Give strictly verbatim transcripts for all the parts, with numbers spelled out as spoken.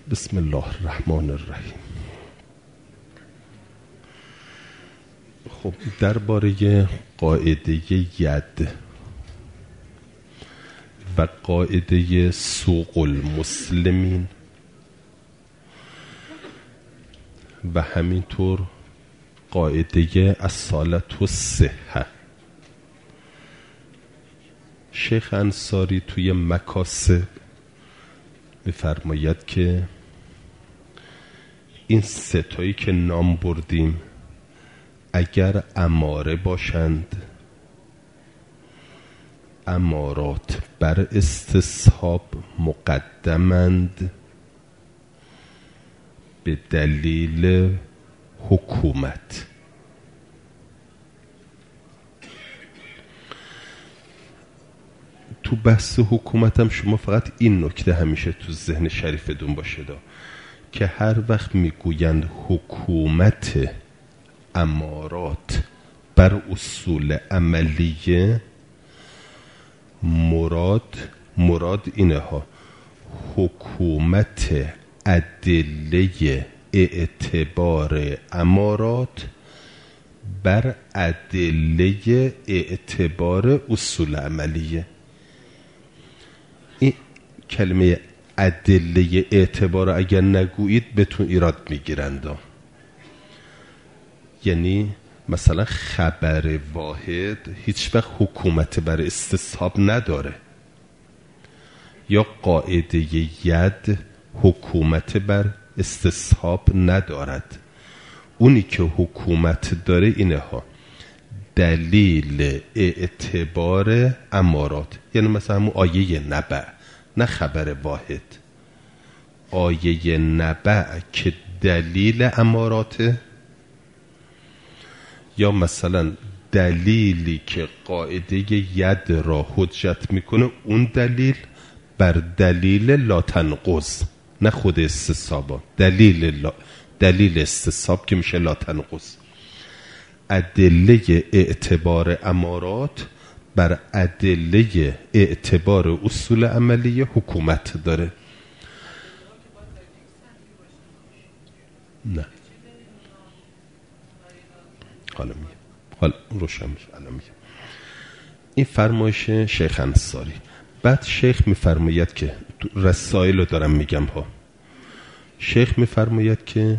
بسم الله الرحمن الرحیم. خب درباره قاعده ید و قاعده سوق المسلمین و همینطور قاعده اصالت و صحه، شیخ انصاری توی مکاسب می‌فرماید که این ستایی که نام بردیم اگر اماره باشند، امارات بر استصحاب مقدمند به دلیل حکومت. تو بحث حکومت هم شما فقط این نکته همیشه تو ذهن شریفتون باشه دا که هر وقت میگویند حکومت امارات بر اصول عملیه، مراد مراد اینه ها، حکومت ادله اعتبار امارات بر ادله اعتبار اصول عملیه. این کلمه ادله اعتبار اگر نگویید بهتون ایراد میگیرند. یعنی مثلا خبر واحد هیچ وقت حکومت بر استصحاب نداره، یا قاعده ید حکومت بر استصحاب ندارد. اونی که حکومت داره اینه ها، دلیل اعتبار امارات، یعنی مثلا همون آیه نبع، نه خبر واحد. آیه نبع که دلیل اماراته، یا مثلا دلیلی که قاعده ید را حجت میکنه، اون دلیل بر دلیل لا تنقض، نه خود استصحاب، دلیل لا دلیل استصحاب که میشه لا تنقض. ادله اعتبار امارات بر ادله اعتبار اصول عملی حکومت داره. نه حالا میگه، حالا روشن میشه. الان میگه این فرمایش شیخ انصاری. بعد شیخ میفرماید که رسائل رو دارم میگم ها، شیخ میفرماید که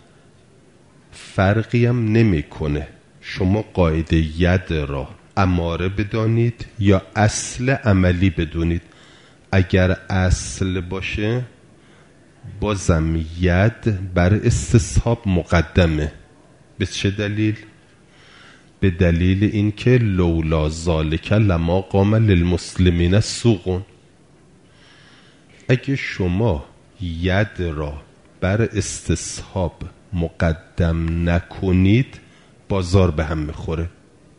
فرقی هم نمیکنه شما قاعده ید را اماره بدانید یا اصل عملی بدونید. اگر اصل باشه بازم ید بر استصحاب مقدمه. به چه دلیل؟ به دلیل اینکه لولا ذالک لما قام للمسلمین سوق. اگه شما ید را بر استصحاب مقدم نکنید بازار به هم میخوره.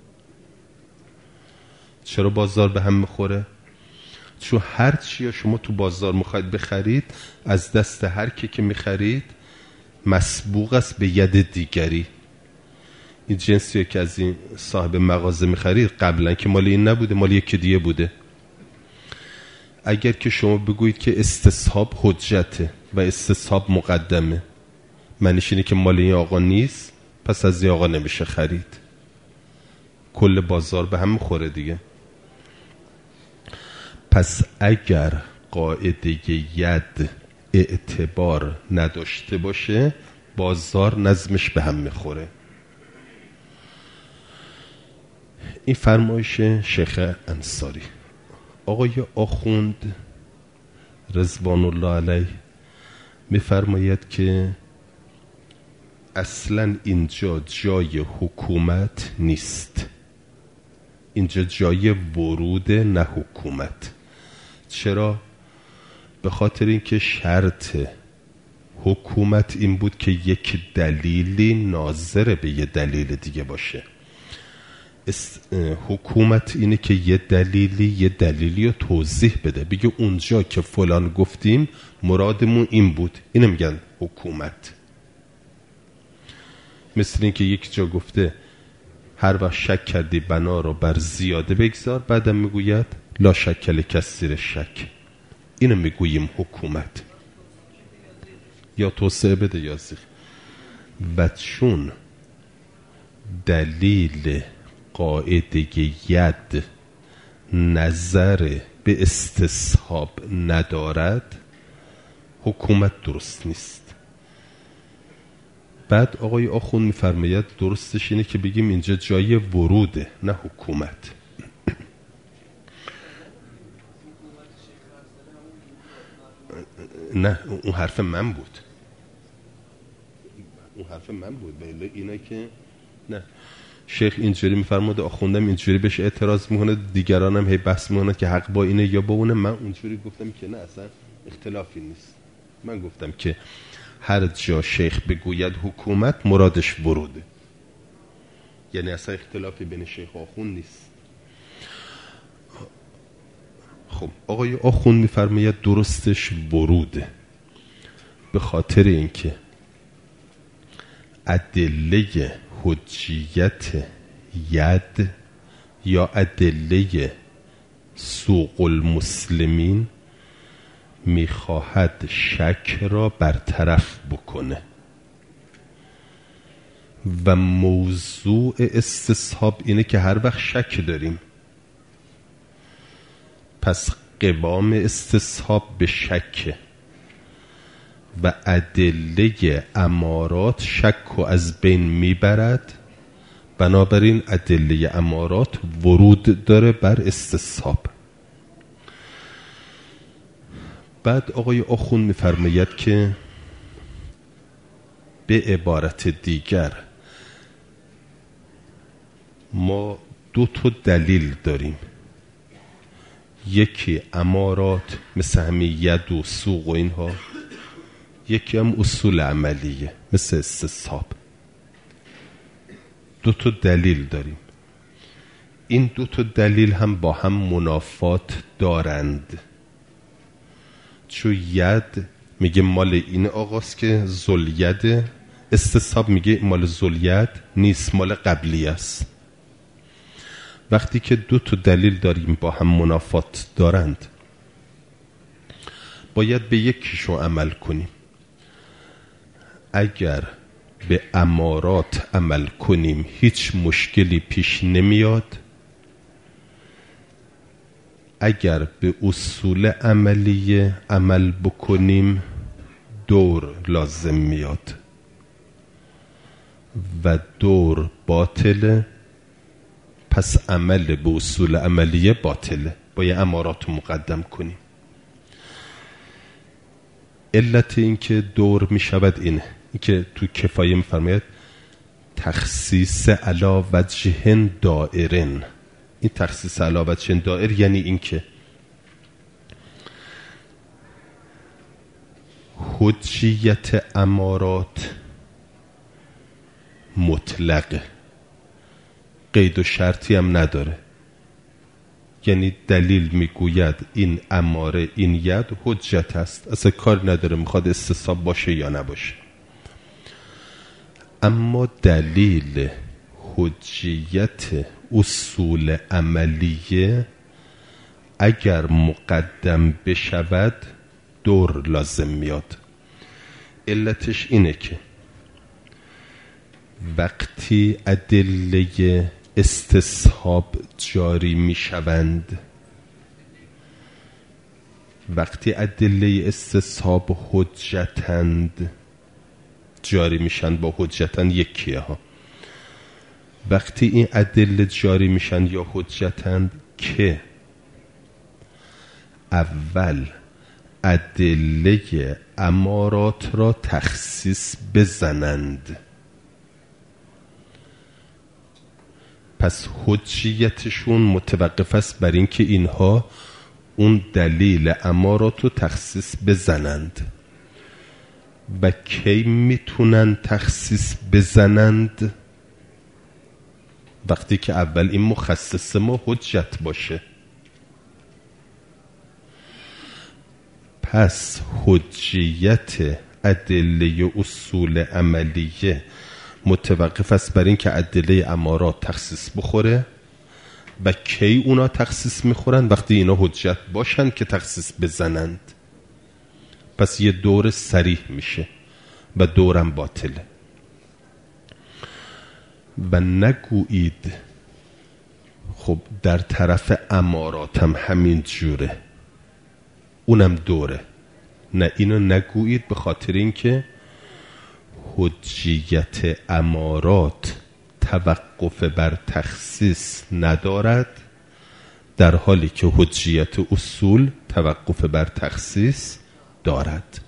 چرا بازار به هم میخوره؟ چون هر چی شما تو بازار میخواید بخرید، از دست هر کی که میخرید مسبوق است به ید دیگری. این جنسیه که از این صاحب مغازه میخرید قبلا که مال این نبوده، مال یکی دیگه بوده. اگر که شما بگویید که استصحاب حجته و استصحاب مقدمه، معنیش اینه که مال این آقا نیست، پس از این آقا نمیشه خرید. کل بازار به هم میخوره دیگه. پس اگر قاعده ید اعتبار نداشته باشه بازار نظمش به هم میخوره. این فرمایش شیخ انصاری. آقای آخوند رضوان الله علیه میفرماید که اصلا اینجا جای حکومت نیست، اینجا جای ورود نه حکومت. چرا؟ به خاطر اینکه شرط حکومت این بود که یک دلیلی ناظر به یه دلیل دیگه باشه. حکومت اینه که یه دلیلی یه دلیلی رو توضیح بده، بگه اونجا که فلان گفتیم مرادمون این بود، اینو میگن حکومت. مثل این که یک جا گفته هر وقت شک کردی بنا رو بر زیاده بگذار، بعدم میگوید لا شک لکثیر شک. اینو میگوییم حکومت. یا توسعه بده یا زیغ. و چون دلیل قاعده ید نظر به استصحاب ندارد، حکومت درست نیست. بعد آقای آخوند میفرماید درستش اینه که بگیم اینجا جای وروده نه حکومت. نه اون حرف من بود، اون حرف من بود. بله اینه که نه شیخ اینجوری میفرماده، آخوندم اینجوری بهش اعتراض میکنه، دیگرانم هی بحث میکنه که حق با اینه یا با اونه. من اونجوری گفتم که نه اصلا اختلافی نیست. من گفتم که هر جا شیخ بگوید حکومت مرادش وروده، یعنی اصلا اختلافی بین شیخ و آخوند نیست. خب آقای آخوند میفرماید درستش وروده، به خاطر اینکه ادله حجیت ید یا ادله سوق المسلمین میخواهد شک را برطرف بکنه و موضوع استصحاب اینه که هر وقت شک داریم، پس قوام استصحاب به شک و ادله امارات شک و از بین میبرد، بنابراین ادله امارات ورود داره بر استصحاب. بعد آقای آخوند میفرماید که به عبارت دیگر ما دو تا دلیل داریم، یکی امارات مثل همین ید و سوق و اینها، یکی هم اصول عملیه مثل استصحاب. دو تا دلیل داریم، این دو تا دلیل هم با هم منافات دارند. چون ید میگه مال این آقاست که ذوالید، استصحاب میگه مال ذوالید نیست، مال قبلی است. وقتی که دو تا دلیل داریم با هم منافات دارند، باید به یکیشون عمل کنیم. اگر به امارات عمل کنیم هیچ مشکلی پیش نمیاد، اگر به اصول عملیه عمل بکنیم دور لازم میاد و دور باطله، پس عمل به اصول عملیه باطله، باید امارات رو مقدم کنیم. علت این که دور می شود اینه، این که تو کفایه می فرماید تخصیص علا وجه دائرن. این تخصیص علا وجه دائر یعنی این که حجیت امارات مطلقه، قید و شرطی هم نداره. یعنی دلیل میگوید این اماره این ید حجت است، اصلا کار نداره میخواد استصحاب باشه یا نباشه. اما دلیل حجیت اصول عملیه اگر مقدم بشود دور لازم میاد. علتش اینه که وقتی ادله استصحاب جاری می شوند، وقتی ادله استصحاب حجتند جاری میشن، با حجتند یکیه ها، وقتی این ادله جاری میشن یا حجتند که اول ادله امارات را تخصیص بزنند، پس حجیتشون متوقف است بر اینکه اینها اون دلیل امارات رو تخصیص بزنند. و کی میتونن تخصیص بزنند؟ وقتی که اول این مخصص ما حجت باشه. پس حجیت ادله اصول عملیه متوقف است بر این که ادله امارات تخصیص بخوره. و کی اونا تخصیص میخورن؟ وقتی اینا حجت باشن که تخصیص بزنند. پس یه دور صریح میشه. و دورم باطله. و نگویید خب در طرف اماراتم همین جوره، اونم دوره. نه، اینو نگویید، به خاطر اینکه حجیت امارات توقف بر تخصیص ندارد، در حالی که حجیت اصول توقف بر تخصیص دارد.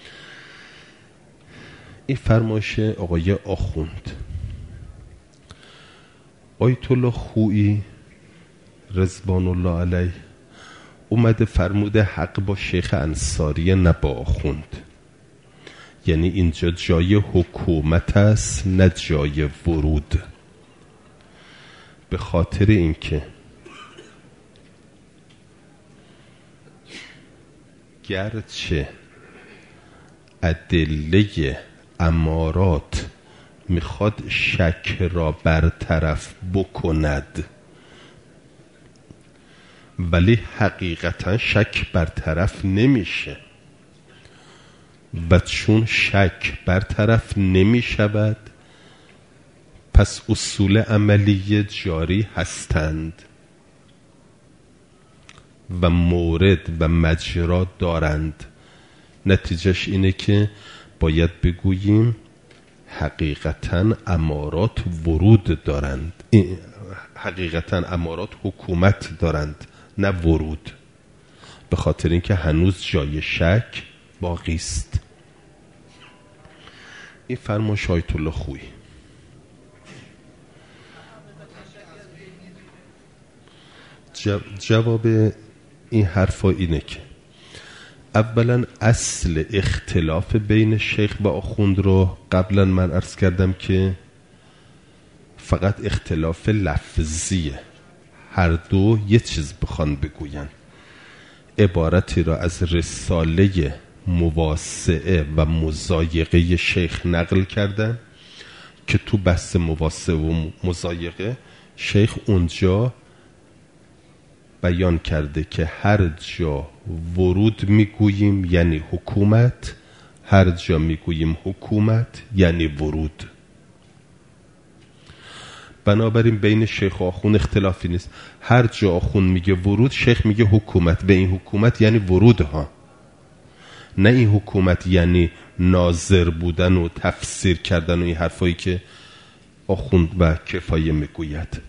این فرمایش آقای آخوند. آیت الله خویی رضوان الله علیه اومده فرموده حق با شیخ انصاری نه با آخوند، یعنی اینجا جای حکومت است نه جای ورود، به خاطر اینکه گرچه ادله امارات میخواد شک را برطرف بکند، ولی حقیقتا شک برطرف نمیشه. و چون شک برطرف نمیشود، پس اصول عملیه جاری هستند و مورد و مجرا دارند. نتیجهش اینه که باید بگوییم حقیقتا امارات ورود دارند، حقیقتا امارات حکومت دارند نه ورود، به خاطر اینکه هنوز جای شک باقی است. این فرمایش آیت الله خویی. جواب این حرفا اینه که اولا اصل اختلاف بین شیخ و آخوند رو قبلا من عرض کردم که فقط اختلاف لفظیه، هر دو یه چیز بخوان بگوین. عبارتی را از رساله مواسعه و مضایقه شیخ نقل کردن که تو بحث مواسعه و مضایقه شیخ اونجا بیان کرده که هر جا ورود میگوییم یعنی حکومت، هر جا میگوییم حکومت یعنی ورود. بنابراین بین شیخ و آخوند اختلافی نیست. هر جا آخوند میگه ورود، شیخ میگه حکومت. به این حکومت یعنی ورود ها، نه این حکومت یعنی ناظر بودن و تفسیر کردن و این حرفایی که آخوند و کفایه میگوید.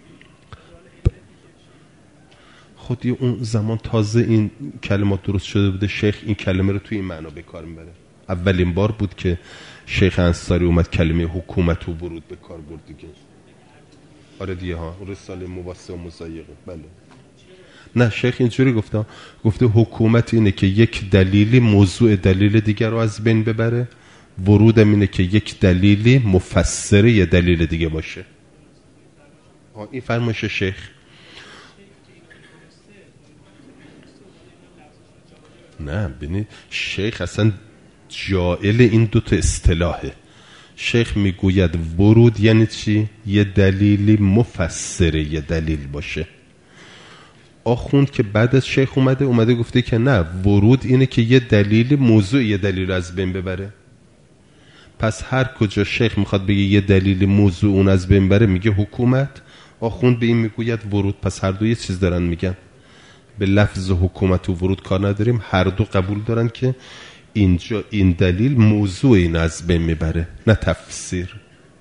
خودی اون زمان تازه این کلمات درست شده بوده، شیخ این کلمه رو توی این معنا به کار میبره. اولین بار بود که شیخ انصاری اومد کلمه حکومت و ورود به کار برد دیگه. آره دیگه ها، رساله مواسعه و مضایقه. بله. نه، شیخ اینجوری گفته گفته حکومت اینه که یک دلیلی موضوع دلیل دیگر رو از بین ببره، ورودم اینه که یک دلیلی مفسره یه دلیل دیگه باشه. این فرمایش شیخ. نه ببینید، شیخ اصلا جائل این دوتا اصطلاحه. شیخ میگوید ورود یعنی چی؟ یه دلیلی مفسره یه دلیل باشه. آخوند که بعد از شیخ اومده اومده گفته که نه، ورود اینه که یه دلیلی موضوع یه دلیل از بین ببره. پس هر کجا شیخ میخواد بگه یه دلیلی موضوع اون از بین بره میگه حکومت، آخوند به این میگوید ورود. پس هر دو یه چیز دارن میگن. به لفظ حکومت و ورود کار نداریم، هر دو قبول دارن که اینجا این دلیل موضوع این از بین میبره، نه تفسیر.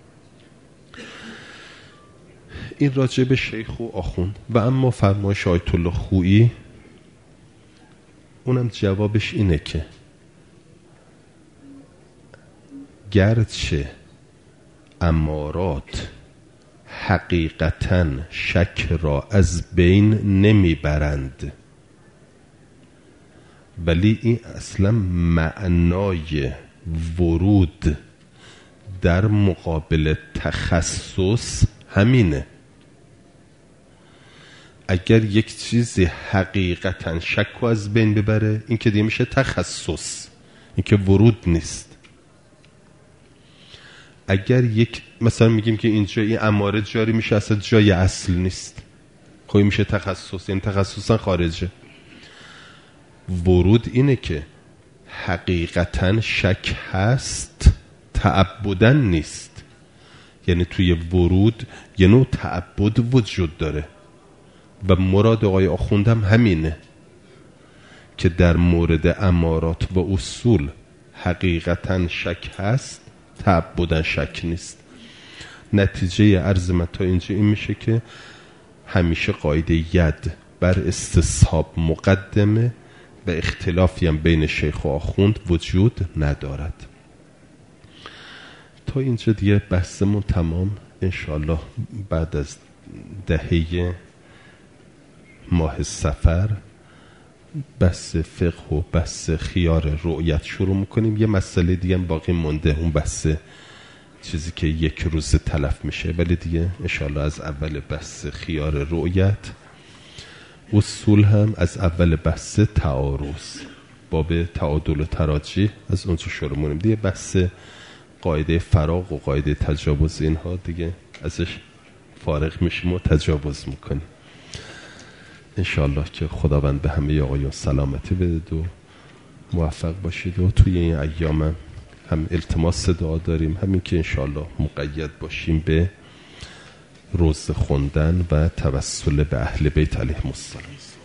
این راجع به شیخ و آخوند. و اما فرمایش آیت الله خویی، اونم جوابش اینه که گرچه امارات حقیقتاً شک را از بین نمیبرند، ولی این اصلا معنای ورود در مقابل تخصص همینه. اگر یک چیزی حقیقتاً شک رو از بین ببره، این که دیگه میشه تخصص، این که ورود نیست. اگر یک مثلا میگیم که اینجا این اماره جاری میشه، اصلا جای اصل نیست، خب میشه تخصص، این تخصصا خارجه. ورود اینه که حقیقتاً شک هست تعبدن نیست، یعنی توی ورود یه نوع تعبد وجود داره و مراد آقای آخوندم همینه که در مورد امارات و اصول حقیقتا شک هست، تعبدن شک نیست. نتیجه عرض من تا اینجا این میشه که همیشه قاعده ید بر استصحاب مقدمه و اختلافی هم بین شیخ و آخوند وجود ندارد. تا اینجا دیگه بحثمون تمام. انشالله بعد از دهه ماه صفر بحث فقه و بحث خیار رؤیت شروع میکنیم. یه مسئله دیگه هم باقی مونده، اون بحث چیزی که یک روز تلف میشه، ولی دیگه انشالله از اول بحث خیار رؤیت. اصول هم از اول بحث تعارض، باب تعادل و تراجی از اونجا شروع میکنیم. دیگه بحث قاعده فراغ و قاعده تجاوز اینها دیگه ازش فارغ میشیم و تجاوز میکنیم. انشالله که خداوند به همه آقایان سلامتی بده و موفق باشید و توی این ایام هم, هم التماس دعا داریم، همین که انشالله مقید باشیم به روز خوندن و توسل به اهل بیت علیهم السلام.